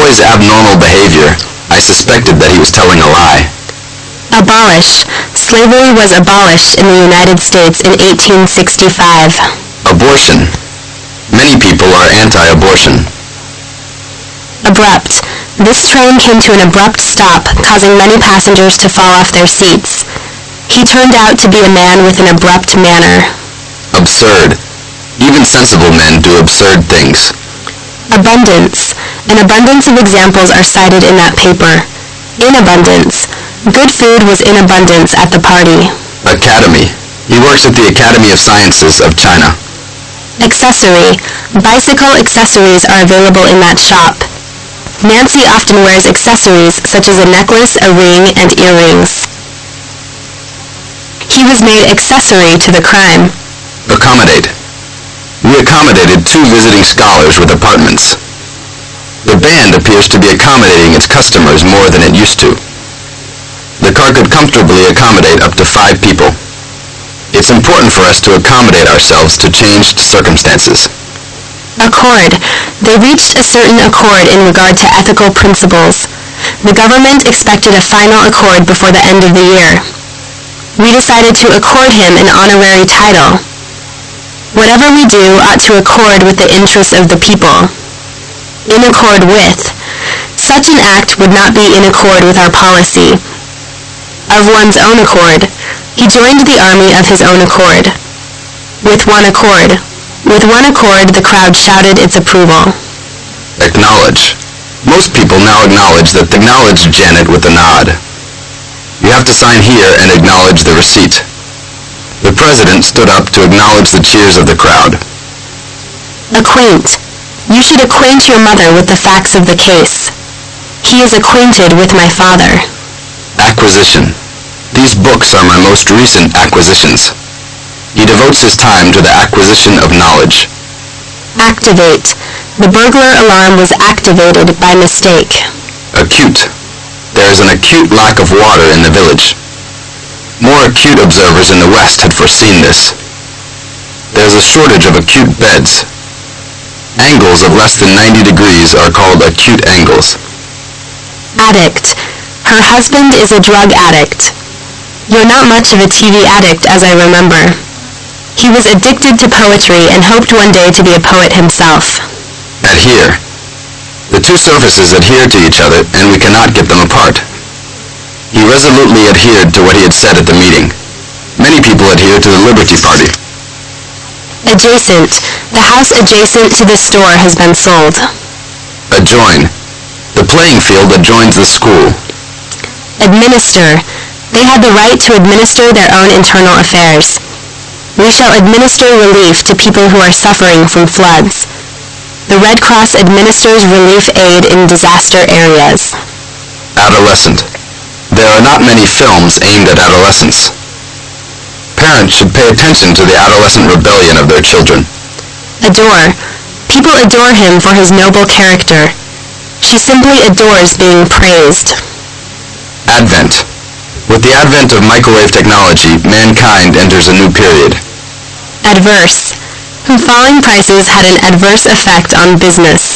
his abnormal behavior, I suspected that he was telling a lie. Abolish. Slavery was abolished in the United States in 1865. Abortion. Many people are anti-abortion. Abrupt. This train came to an abrupt stop, causing many passengers to fall off their seats. He turned out to be a man with an abrupt manner. Absurd. Even sensible men do absurd things. Abundance. An abundance of examples are cited in that paper. In abundance. Good food was in abundance at the party. Academy. He works at the Academy of Sciences of China. Accessory. Bicycle accessories are available in that shop. Nancy often wears accessories such as a necklace, a ring, and earrings. He was made accessory to the crime. Accommodate. We accommodated 2 visiting scholars with apartments. The band appears to be accommodating its customers more than it used to. The car could comfortably accommodate up to 5 people. It's important for us to accommodate ourselves to changed circumstances. Accord. They reached a certain accord in regard to ethical principles. The government expected a final accord before the end of the year. We decided to accord him an honorary title. Whatever we do ought to accord with the interests of the people. In accord with. Such an act would not be in accord with our policy. Of one's own accord. He joined the army of his own accord. With one accord. With one accord, the crowd shouted its approval. Acknowledge. Most people now acknowledge that acknowledge Janet with a nod. You have to sign here and acknowledge the receipt. The president stood up to acknowledge the cheers of the crowd. Acquaint. You should acquaint your mother with the facts of the case. He is acquainted with my father. Acquisition. These books are my most recent acquisitions. He devotes his time to the acquisition of knowledge. Activate. The burglar alarm was activated by mistake. Acute. There is an acute lack of water in the village. More acute observers in the West had foreseen this. There is a shortage of acute beds. Angles of less than 90 degrees are called acute angles. Addict. Her husband is a drug addict. You're not much of a TV addict, as I remember. He was addicted to poetry and hoped one day to be a poet himself. Adhere. The 2 surfaces adhere to each other, and we cannot get them apart. He resolutely adhered to what he had said at the meeting. Many people adhere to the Liberty Party. Adjacent. The house adjacent to the store has been sold. Adjoin. The playing field adjoins the school. Administer. They had the right to administer their own internal affairs. We shall administer relief to people who are suffering from floods. The Red Cross administers relief aid in disaster areas. Adolescent. There are not many films aimed at adolescents. Parents should pay attention to the adolescent rebellion of their children. Adore. People adore him for his noble character. She simply adores being praised. Advent. With the advent of microwave technology, mankind enters a new period. Adverse. Whose falling prices had an adverse effect on business.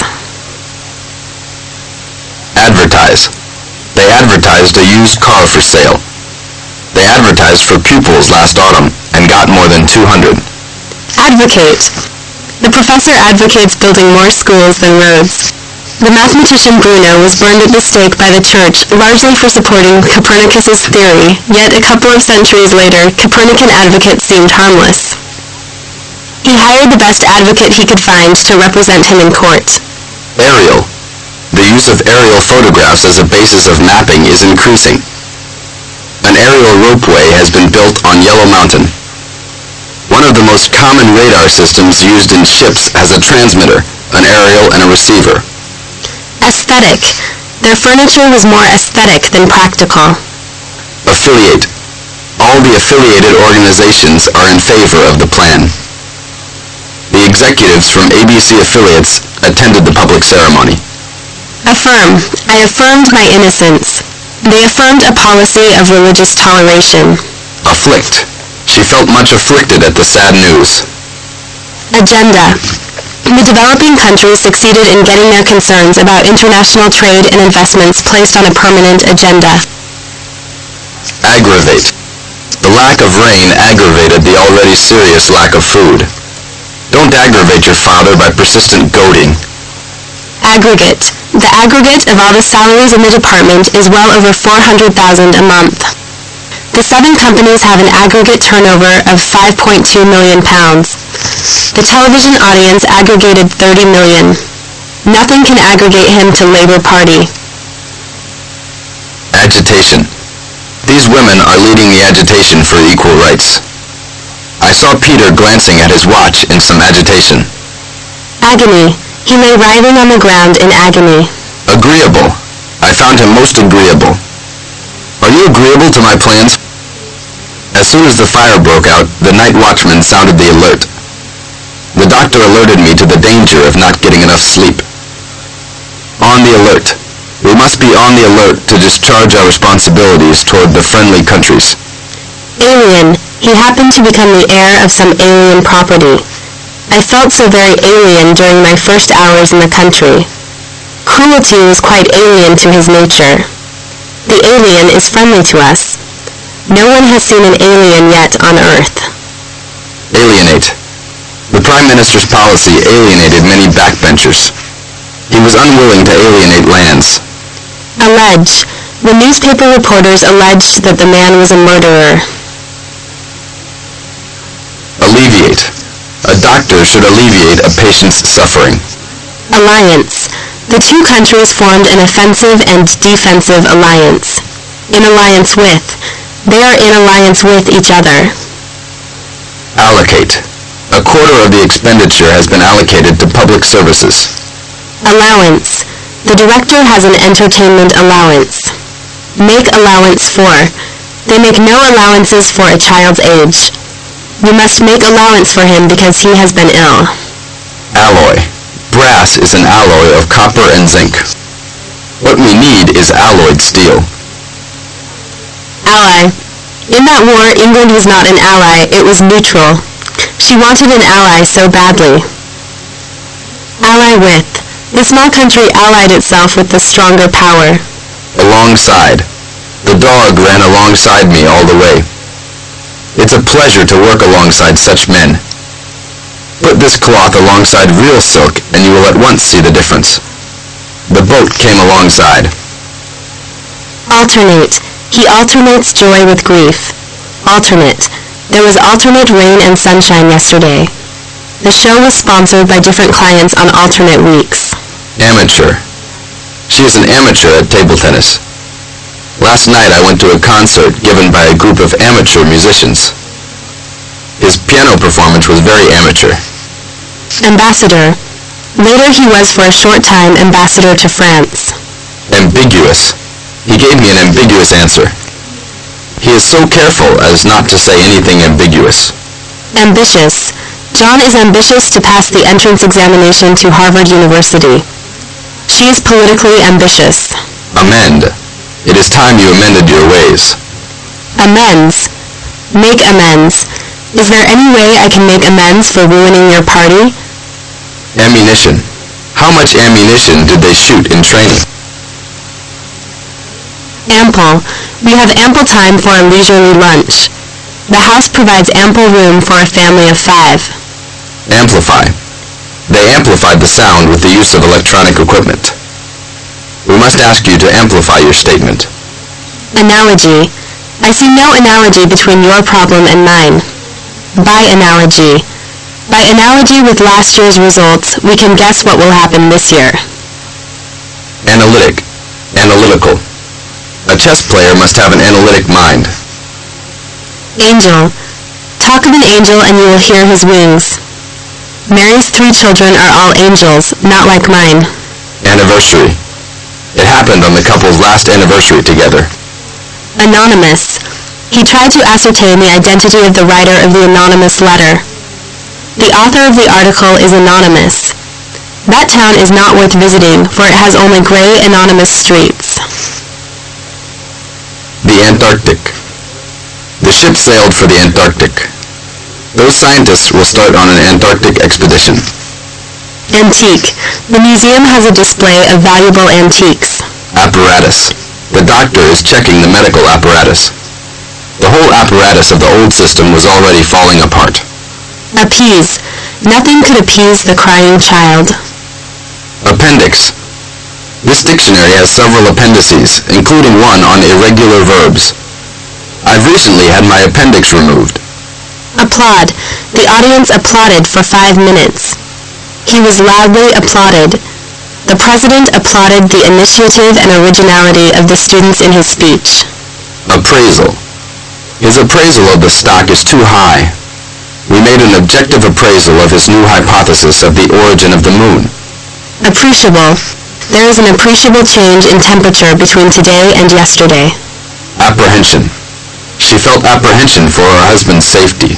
Advertise. They advertised a used car for sale. They advertised for pupils last autumn and got more than 200. Advocate. The professor advocates building more schools than roads. The mathematician Bruno was burned at the stake by the church, largely for supporting Copernicus's theory, yet a couple of centuries later, Copernican advocates seemed harmless. He hired the best advocate he could find to represent him in court. Aerial. The use of aerial photographs as a basis of mapping is increasing. An aerial ropeway has been built on Yellow Mountain. One of the most common radar systems used in ships has a transmitter, an aerial, and a receiver. Aesthetic. Their furniture was more aesthetic than practical. Affiliate. All the affiliated organizations are in favor of the plan. The executives from ABC affiliates attended the public ceremony. Affirm. I affirmed my innocence. They affirmed a policy of religious toleration. Afflict. She felt much afflicted at the sad news. Agenda. The developing countries succeeded in getting their concerns about international trade and investments placed on a permanent agenda. Aggravate. The lack of rain aggravated the already serious lack of food. Don't aggravate your father by persistent goading. Aggregate. The aggregate of all the salaries in the department is well over $400,000 a month. The 7 companies have an aggregate turnover of £5.2 million. The television audience aggregated 30 million. Nothing can aggregate him to Labour Party. Agitation. These women are leading the agitation for equal rights. I saw Peter glancing at his watch in some agitation. Agony. He lay writhing on the ground in agony. Agreeable. I found him most agreeable. Are you agreeable to my plans? As soon as the fire broke out, the night watchman sounded the alert. The doctor alerted me to the danger of not getting enough sleep. On the alert. We must be on the alert to discharge our responsibilities toward the friendly countries. Alien. He happened to become the heir of some alien property. I felt so very alien during my first hours in the country. Cruelty was quite alien to his nature. The alien is friendly to us. No one has seen an alien yet on Earth. Alienate. The Prime Minister's policy alienated many backbenchers. He was unwilling to alienate lands. Allege. The newspaper reporters alleged that the man was a murderer. Alleviate. A doctor should alleviate a patient's suffering. Alliance. The 2 countries formed an offensive and defensive alliance. In alliance with. They are in alliance with each other. Allocate. A quarter of the expenditure has been allocated to public services. Allowance. The director has an entertainment allowance. Make allowance for. They make no allowances for a child's age. We must make allowance for him because he has been ill. Alloy. Brass is an alloy of copper and zinc. What we need is alloyed steel. Ally. In that war, England was not an ally, it was neutral. She wanted an ally so badly. Ally with. The small country allied itself with the stronger power. Alongside. The dog ran alongside me all the way. It's a pleasure to work alongside such men. Put this cloth alongside real silk and you will at once see the difference. The boat came alongside. Alternate. He alternates joy with grief. Alternate. There was alternate rain and sunshine yesterday. The show was sponsored by different clients on alternate weeks. Amateur. She is an amateur at table tennis. Last night I went to a concert given by a group of amateur musicians. His piano performance was very amateur. Ambassador. Later he was for a short time ambassador to France. Ambiguous. He gave me an ambiguous answer. He is so careful as not to say anything ambiguous. Ambitious. John is ambitious to pass the entrance examination to Harvard University. She is politically ambitious. Amend. It is time you amended your ways. Amends. Make amends. Is there any way I can make amends for ruining your party? Ammunition. How much ammunition did they shoot in training? Ample. We have ample time for a leisurely lunch. The house provides ample room for a family of 5. Amplify. They amplified the sound with the use of electronic equipment. We must ask you to amplify your statement. Analogy. I see no analogy between your problem and mine. By analogy. By analogy with last year's results, we can guess what will happen this year. Analytic. Analytical. A chess player must have an analytic mind. Angel. Talk of an angel and you will hear his wings. Mary's 3 children are all angels, not like mine. Anniversary. It happened on the couple's last anniversary together. Anonymous. He tried to ascertain the identity of the writer of the anonymous letter. The author of the article is anonymous. That town is not worth visiting, for it has only gray, anonymous streets. The Antarctic. The ship sailed for the Antarctic. Those scientists will start on an Antarctic expedition. Antique. The museum has a display of valuable antiques. Apparatus. The doctor is checking the medical apparatus. The whole apparatus of the old system was already falling apart. Appease. Nothing could appease the crying child. Appendix. This dictionary has several appendices, including one on irregular verbs. I've recently had my appendix removed. Applaud. The audience applauded for 5 minutes. He was loudly applauded. The president applauded the initiative and originality of the students in his speech. Appraisal. His appraisal of the stock is too high. We made an objective appraisal of his new hypothesis of the origin of the moon. Appreciable. There is an appreciable change in temperature between today and yesterday. Apprehension. She felt apprehension for her husband's safety.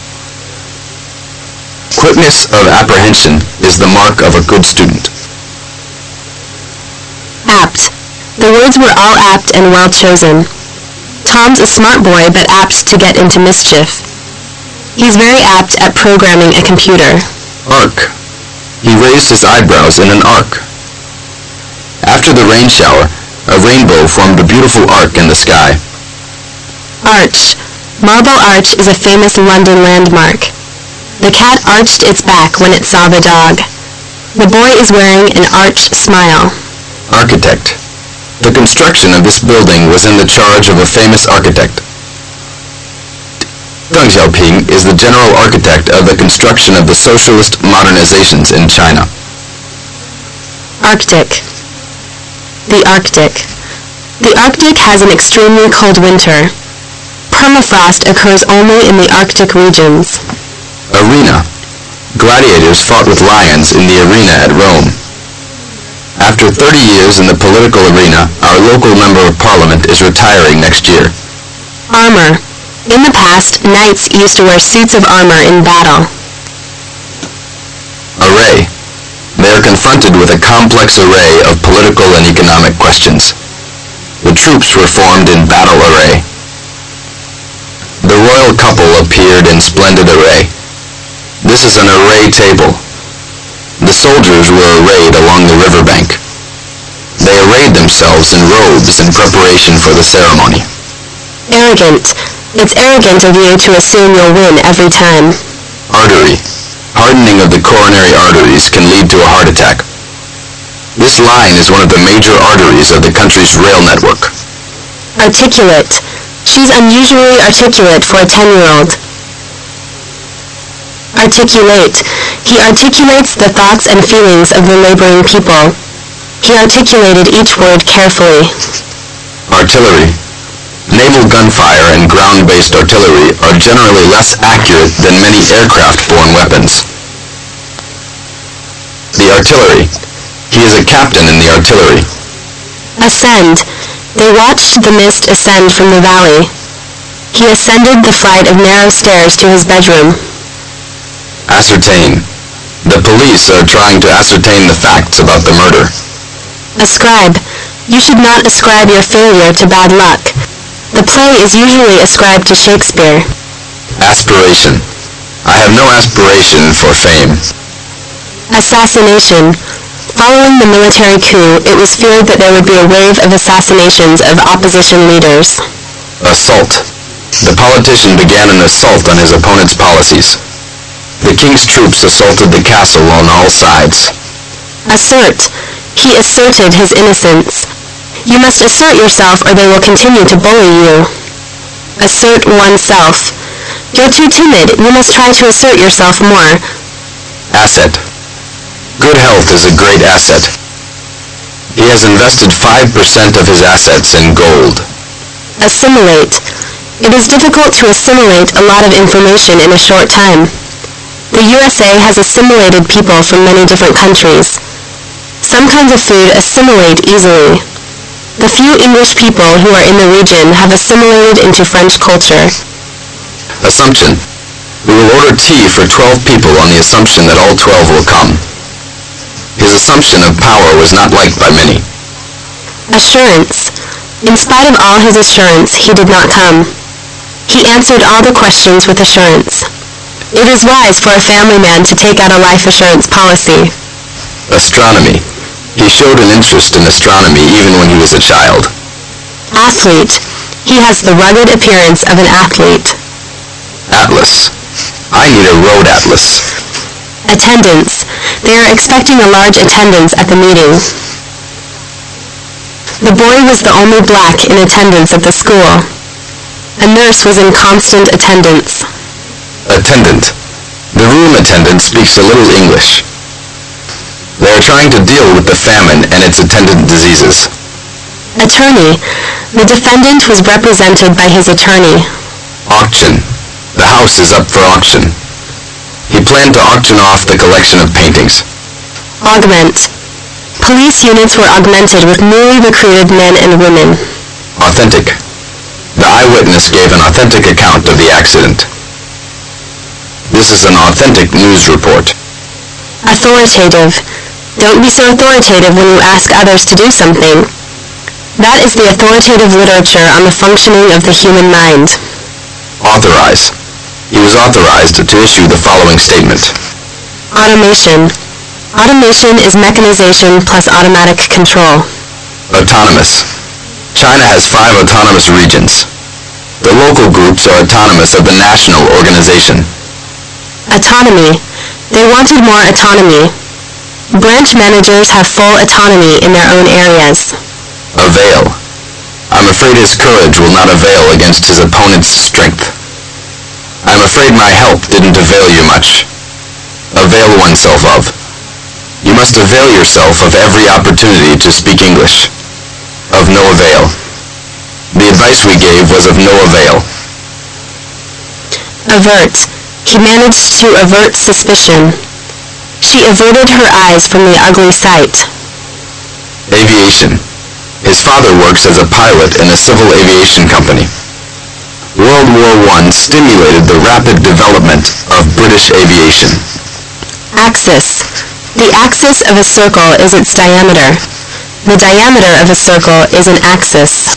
Quickness of apprehension is the mark of a good student. Apt. The words were all apt and well chosen. Tom's a smart boy but apt to get into mischief. He's very apt at programming a computer. Arc. He raised his eyebrows in an arc. After the rain shower, a rainbow formed a beautiful arc in the sky. Arch. Marble Arch is a famous London landmark. The cat arched its back when it saw the dog. The boy is wearing an arched smile. Architect. The construction of this building was in the charge of a famous architect. Deng Xiaoping is the general architect of the construction of the socialist modernizations in China. Arctic. The Arctic. The Arctic has an extremely cold winter. Permafrost occurs only in the Arctic regions. Arena. Gladiators fought with lions in the arena at Rome. After 30 years in the political arena, our local member of parliament is retiring next year. Armor. In the past, knights used to wear suits of armor in battle. Array. They are confronted with a complex array of political and economic questions. The troops were formed in battle array. The royal couple appeared in splendid array. This is an array table. The soldiers were arrayed along the riverbank. They arrayed themselves in robes in preparation for the ceremony. Arrogant. It's arrogant of you to assume you'll win every time. Artery. Hardening of the coronary arteries can lead to a heart attack. This line is one of the major arteries of the country's rail network. Articulate. She's unusually articulate for a 10-year-old. Articulate. He articulates the thoughts and feelings of the laboring people. He articulated each word carefully. Artillery. Naval gunfire and ground-based artillery are generally less accurate than many aircraft-borne weapons. The artillery. He is a captain in the artillery. Ascend. They watched the mist ascend from the valley. He ascended the flight of narrow stairs to his bedroom. Ascertain. The police are trying to ascertain the facts about the murder. Ascribe. You should not ascribe your failure to bad luck. The play is usually ascribed to Shakespeare. Aspiration. I have no aspiration for fame. Assassination. Following the military coup, it was feared that there would be a wave of assassinations of opposition leaders. Assault. The politician began an assault on his opponent's policies. The king's troops assaulted the castle on all sides. Assert. He asserted his innocence. You must assert yourself or they will continue to bully you. Assert oneself. You're too timid. You must try to assert yourself more. Asset. Good health is a great asset. He has invested 5% of his assets in gold. Assimilate. It is difficult to assimilate a lot of information in a short time. The USA has assimilated people from many different countries. Some kinds of food assimilate easily. The few English people who are in the region have assimilated into French culture. Assumption. We will order tea for 12 people on the assumption that all 12 will come. His assumption of power was not liked by many. Assurance. In spite of all his assurance, he did not come. He answered all the questions with assurance. It is wise for a family man to take out a life assurance policy. Astronomy. He showed an interest in astronomy even when he was a child. Athlete. He has the rugged appearance of an athlete. Atlas. I need a road atlas. Attendance. They are expecting a large attendance at the meeting. The boy was the only black in attendance at the school. A nurse was in constant attendance. Attendant. The room attendant speaks a little English. They are trying to deal with the famine and its attendant diseases. Attorney. The defendant was represented by his attorney. Auction. The house is up for auction. He planned to auction off the collection of paintings. Augment. Police units were augmented with newly recruited men and women. Authentic. The eyewitness gave an authentic account of the accident. This is an authentic news report. Authoritative. Don't be so authoritative when you ask others to do something. That is the authoritative literature on the functioning of the human mind. Authorize. He was authorized to issue the following statement. Automation. Automation is mechanization plus automatic control. Autonomous. China has 5 autonomous regions. The local groups are autonomous of the national organization. Autonomy. They wanted more autonomy. Branch managers have full autonomy in their own areas. Avail. I'm afraid his courage will not avail against his opponent's strength. I'm afraid my help didn't avail you much. Avail oneself of. You must avail yourself of every opportunity to speak English. Of no avail. The advice we gave was of no avail. Avert. He managed to avert suspicion. She averted her eyes from the ugly sight. Aviation. His father works as a pilot in a civil aviation company. World War I stimulated the rapid development of British aviation. Axis. The axis of a circle is its diameter. The diameter of a circle is an axis.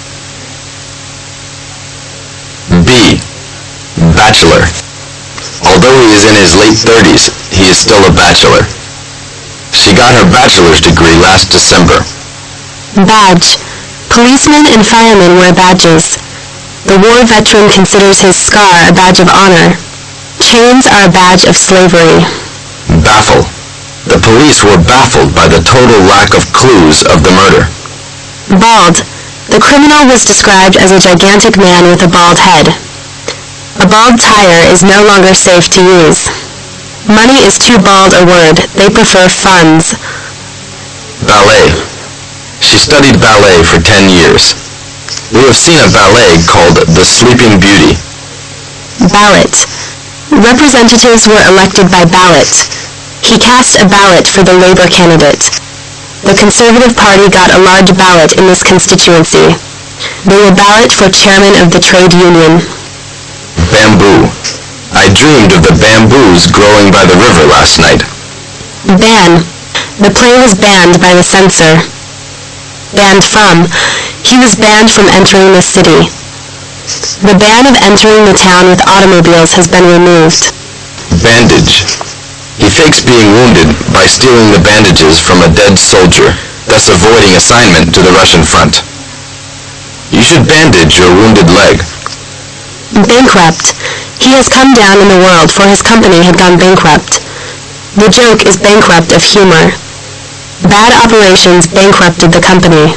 B. Bachelor. Although he is in his late 30s, he is still a bachelor. She got her bachelor's degree last December. Badge. Policemen and firemen wear badges. The war veteran considers his scar a badge of honor. Chains are a badge of slavery. Baffle. The police were baffled by the total lack of clues of the murder. Bald. The criminal was described as a gigantic man with a bald head. A bald tire is no longer safe to use. Money is too bald a word. They prefer funds. Ballet. She studied ballet for 10 years. We have seen a ballet called The Sleeping Beauty. Ballot. Representatives were elected by ballot. He cast a ballot for the Labour candidate. The Conservative Party got a large ballot in this constituency. They will ballot for chairman of the trade union. Bamboo. I dreamed of the bamboos growing by the river last night. Ban. The play was banned by the censor. Banned from. He was banned from entering the city. The ban of entering the town with automobiles has been removed. Bandage. He fakes being wounded by stealing the bandages from a dead soldier, thus avoiding assignment to the Russian front. You should bandage your wounded leg. Bankrupt. He has come down in the world, for his company had gone bankrupt. The joke is bankrupt of humor. Bad operations bankrupted the company.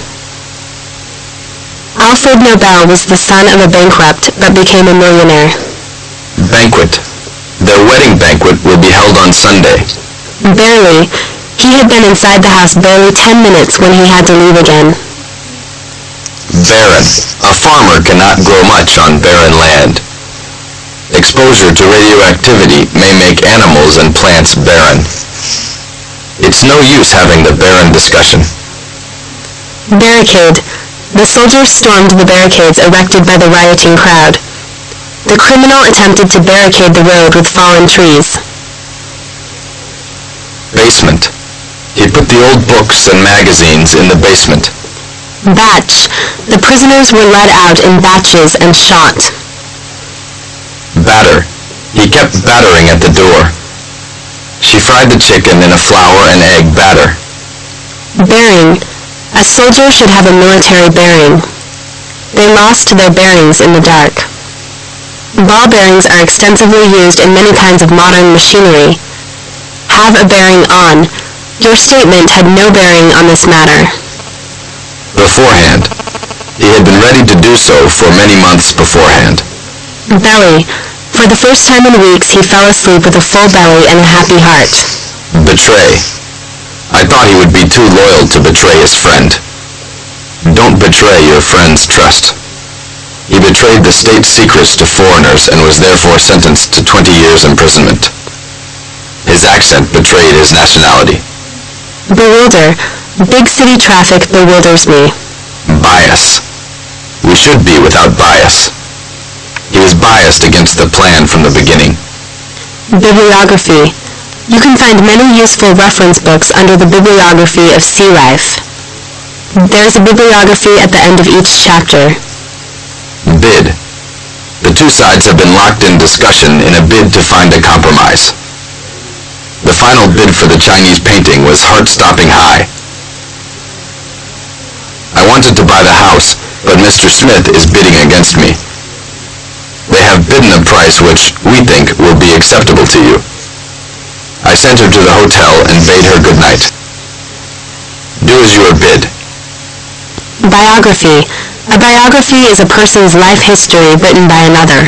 Alfred Nobel was the son of a bankrupt, but became a millionaire. Banquet. Their wedding banquet will be held on Sunday. Barely. He had been inside the house barely 10 minutes when he had to leave again. Barren. A farmer cannot grow much on barren land. Exposure to radioactivity may make animals and plants barren. It's no use having the barren discussion. Barricade. The soldiers stormed the barricades erected by the rioting crowd. The criminal attempted to barricade the road with fallen trees. Basement. He put the old books and magazines in the basement. Batch. The prisoners were led out in batches and shot. Batter. He kept battering at the door. She fried the chicken in a flour and egg batter. Bearing. A soldier should have a military bearing. They lost their bearings in the dark. Ball bearings are extensively used in many kinds of modern machinery. Have a bearing on. Your statement had no bearing on this matter. Beforehand. He had been ready to do so for many months beforehand. Belly. For the first time in weeks, he fell asleep with a full belly and a happy heart. Betray. I thought he would be too loyal to betray his friend. Don't betray your friend's trust. He betrayed the state secrets to foreigners and was therefore sentenced to 20 years imprisonment. His accent betrayed his nationality. Bewilder. Big city traffic bewilders me. Bias. We should be without bias. He was biased against the plan from the beginning. Bibliography. You can find many useful reference books under the bibliography of Sea Life. There is a bibliography at the end of each chapter. Bid. The two sides have been locked in discussion in a bid to find a compromise. The final bid for the Chinese painting was heart-stopping high. I wanted to buy the house, but Mr. Smith is bidding against me. They have bidden a price which, we think, will be acceptable to you. I sent her to the hotel and bade her good night. Do as you are bid. Biography. A biography is a person's life history written by another.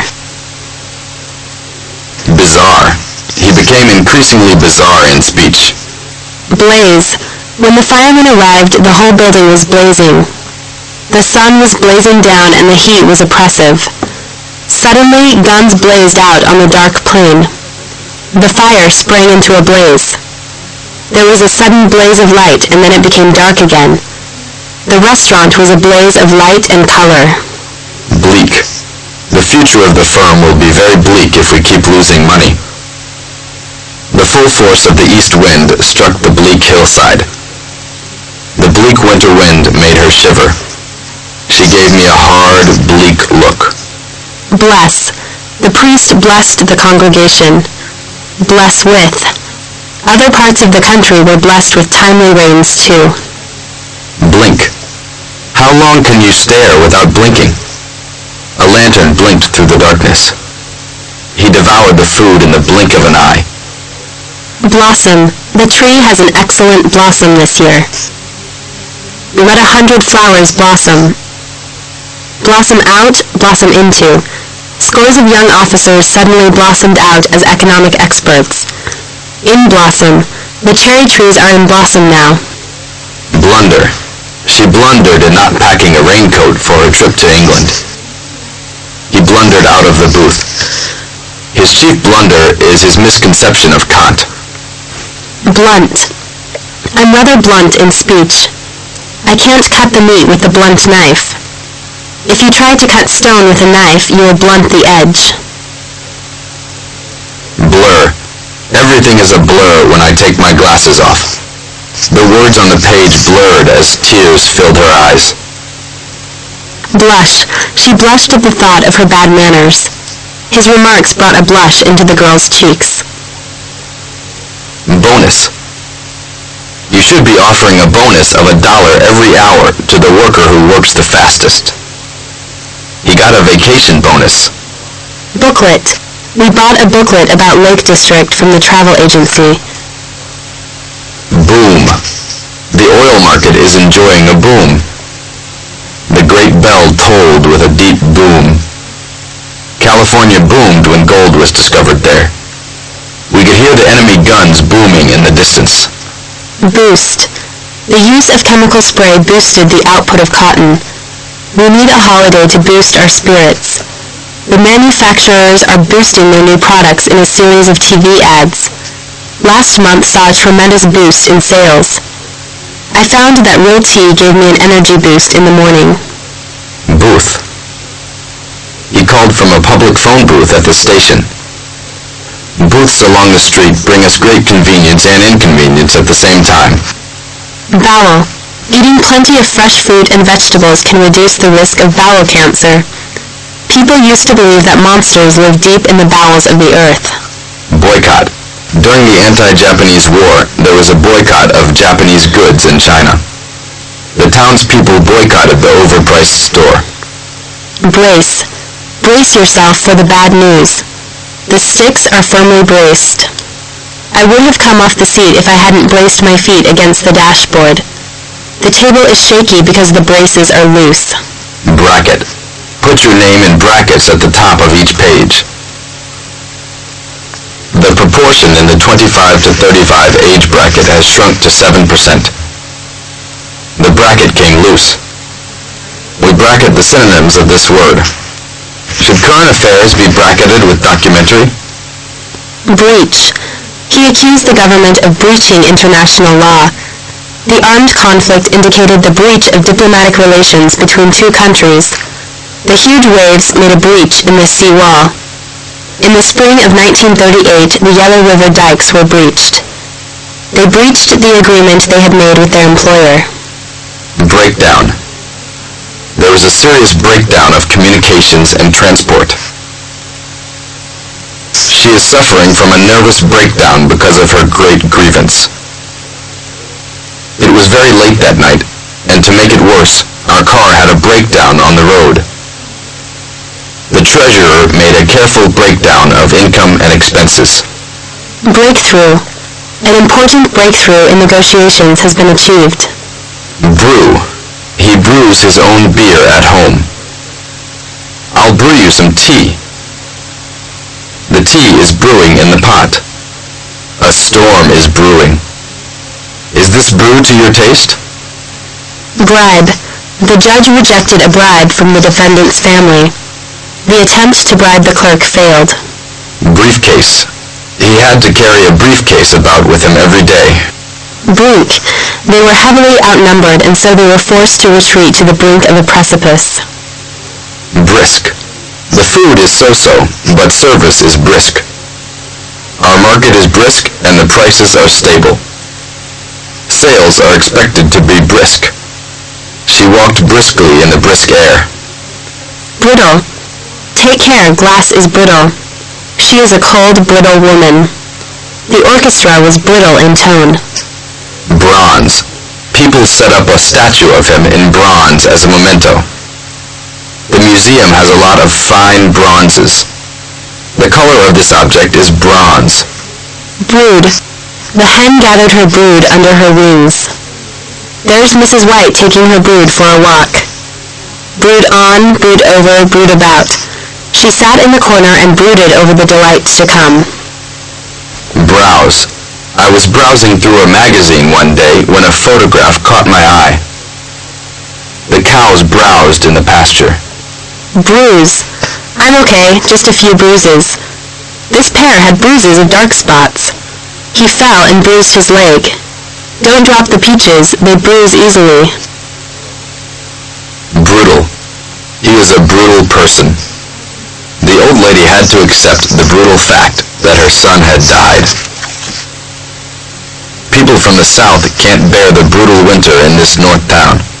Bizarre. He became increasingly bizarre in speech. Blaze. When the firemen arrived, the whole building was blazing. The sun was blazing down and the heat was oppressive. Suddenly, guns blazed out on the dark plain. The fire sprang into a blaze. There was a sudden blaze of light, and then it became dark again. The restaurant was a blaze of light and color. Bleak. The future of the firm will be very bleak if we keep losing money. The full force of the east wind struck the bleak hillside. The bleak winter wind made her shiver. She gave me a hard, bleak look. Bless. The priest blessed the congregation. Bless with. Other parts of the country were blessed with timely rains too. Blink. How long can you stare without blinking? A lantern blinked through the darkness. He devoured the food in the blink of an eye. Blossom. The tree has an excellent blossom this year. Let 100 flowers blossom. Blossom out, blossom into. Scores of young officers suddenly blossomed out as economic experts. In blossom. The cherry trees are in blossom now. Blunder. She blundered in not packing a raincoat for her trip to England. He blundered out of the booth. His chief blunder is his misconception of Kant. Blunt. I'm rather blunt in speech. I can't cut the meat with the blunt knife. If you try to cut stone with a knife, you will blunt the edge. Blur. Everything is a blur when I take my glasses off. The words on the page blurred as tears filled her eyes. Blush. She blushed at the thought of her bad manners. His remarks brought a blush into the girl's cheeks. Bonus. You should be offering a bonus of $1 every hour to the worker who works the fastest. He got a vacation bonus. Booklet. We bought a booklet about Lake District from the travel agency. Boom. The oil market is enjoying a boom. The great bell tolled with a deep boom. California boomed when gold was discovered there. We could hear the enemy guns booming in the distance. Boost. The use of chemical spray boosted the output of cotton. We need a holiday to boost our spirits. The manufacturers are boosting their new products in a series of TV ads. Last month saw a tremendous boost in sales. I found that real tea gave me an energy boost in the morning. Booth. He called from a public phone booth at the station. Booths along the street bring us great convenience and inconvenience at the same time. Bowel. Eating plenty of fresh fruit and vegetables can reduce the risk of bowel cancer. People used to believe that monsters live deep in the bowels of the earth. Boycott. During the anti-Japanese war, there was a boycott of Japanese goods in China. The townspeople boycotted the overpriced store. Brace. Brace yourself for the bad news. The sticks are firmly braced. I would have come off the seat if I hadn't braced my feet against the dashboard. The table is shaky because the braces are loose. Bracket. Put your name in brackets at the top of each page. The proportion in the 25 to 35 age bracket has shrunk to 7%. The bracket came loose. We bracket the synonyms of this word. Should current affairs be bracketed with documentary? Breach. He accused the government of breaching international law. The armed conflict indicated the breach of diplomatic relations between two countries. The huge waves made a breach in the sea wall. In the spring of 1938, the Yellow River dikes were breached. They breached the agreement they had made with their employer. Breakdown. There was a serious breakdown of communications and transport. She is suffering from a nervous breakdown because of her great grievance. It was very late that night, and to make it worse, our car had a breakdown on the road. The treasurer made a careful breakdown of income and expenses. Breakthrough. An important breakthrough in negotiations has been achieved. Brew. He brews his own beer at home. I'll brew you some tea. The tea is brewing in the pot. A storm is brewing. Is this brew to your taste? Bribe. The judge rejected a bribe from the defendant's family. The attempt to bribe the clerk failed. Briefcase. He had to carry a briefcase about with him every day. Brink. They were heavily outnumbered, and so they were forced to retreat to the brink of a precipice. Brisk. The food is so-so, but service is brisk. Our market is brisk, and the prices are stable. Sales are expected to be brisk. She walked briskly in the brisk air. Brittle. Take care, glass is brittle. She is a cold, brittle woman. The orchestra was brittle in tone. Bronze. People set up a statue of him in bronze as a memento. The museum has a lot of fine bronzes. The color of this object is bronze. Brood. The hen gathered her brood under her wings. There's Mrs. White taking her brood for a walk. Brood on, brood over, brood about. She sat in the corner and brooded over the delights to come. Browse. I was browsing through a magazine one day when a photograph caught my eye. The cows browsed in the pasture. Bruise. I'm okay, just a few bruises. This pair had bruises of dark spots. He fell and bruised his leg. Don't drop the peaches, they bruise easily. Brutal. He was a brutal person. The old lady had to accept the brutal fact that her son had died. People from the south can't bear the brutal winter in this north town.